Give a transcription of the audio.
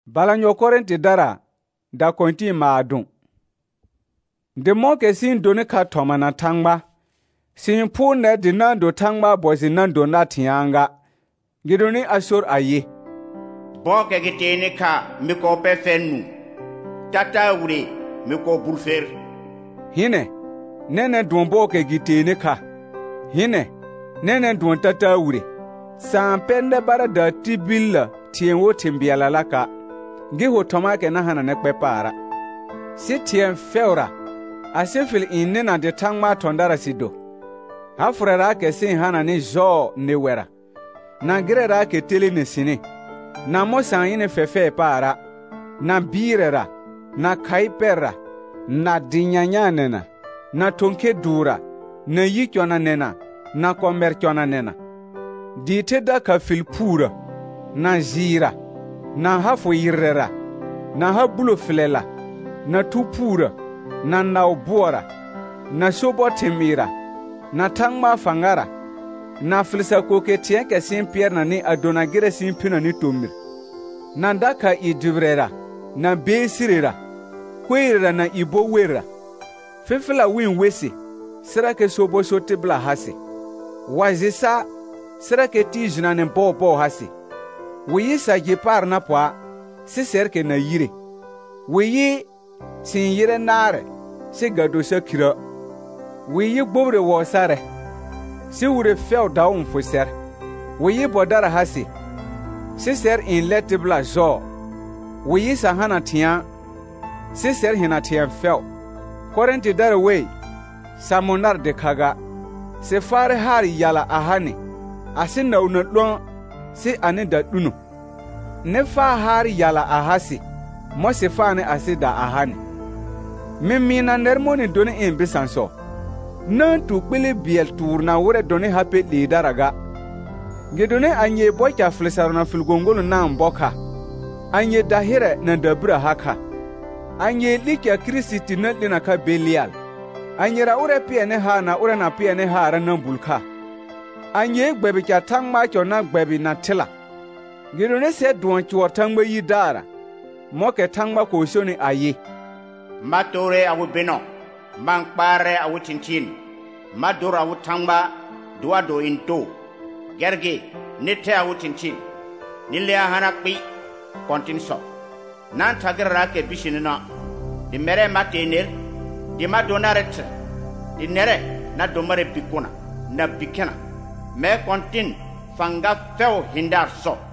Balanyo Korenti dara da konti maadun. De moke sin doni ka toma na tangba. Sin pune di nando tangba bozi nando na tianga. Gidoni asur aye. Boke gitene ka miko pefenu. Tata ure miko burfer. Hine, nene duon boke gitene ka. Hine, nene duon tata ure. Sampende bara da tibilla tienwo timbiala laka. Giho tomake na hana nekpe para. Si tien feura. Asifil inena de tangma tondara sido. Hafurera ke sin hana ni jo ne wera. Na girera ke tele ne sine. Na mosa ine fefe para. Na birera. Na kaipera. Na dinyanyanena. Na tonke dura. Na yikyona nena. Na komerkyona nena. Dite da ka filpura. Na zira. Na hafu yirera. Na habulo filela. Na tupura. Na naubora. Na sobo temira. Na tangma fangara. Na filsa koke tienke simpier na ni adonagire simpina ni tomir. Na daka idivrera. Na besirera. Kwera na ibo wera. Fifila win wesi. Sirake sobo sote bla hasi. Wazisa. Sirake tijina ne bo hasi. Wiyi sa jipar na poa. Si serke na yire. Wiyi sin yire nare. Si gado sa kira. Wiyi gbobre wosare. Si wure fel daun fuser. Wiyi bodara hasi. Si ser in letibla zo. Wiyi sa hana tiyan. Si ser hina tiyan fel. Korenti dara wey. Samonar de kaga. Si fare hari yala ahani. Asi na unatlon. Si ane da dunu. Ne fa hari yala ahasi. Mo si fa ne asi da ahani. Mimina nermoni doni in bisanso. Nan tu kpili biel turna wure doni hape lidaraga. Gidoni anye boika flisarona filgongolo na mboka. Anye dahire na dabura haka. Anye likia krisiti na ka belial. Anye ra ure pia ne ha na ure na pia ne ha ra nambulka. Anye gbebi kya tangma kyo na gbebi na tila. Gidoni se duan chwa tangma yi dara. Moke tangma koshoni aye. Matore awu beno. Mankpare awu chinchin. Mador awu tangba. Dua do into. Gerge. Nete awu chinchin. Nile ahanakbi. Kontinso. Nan tagira ke bishinina. Di mere matenir. Di madonaret. Di nere na domare bikuna. Na bikena. Me kontin fanga feo hindar so.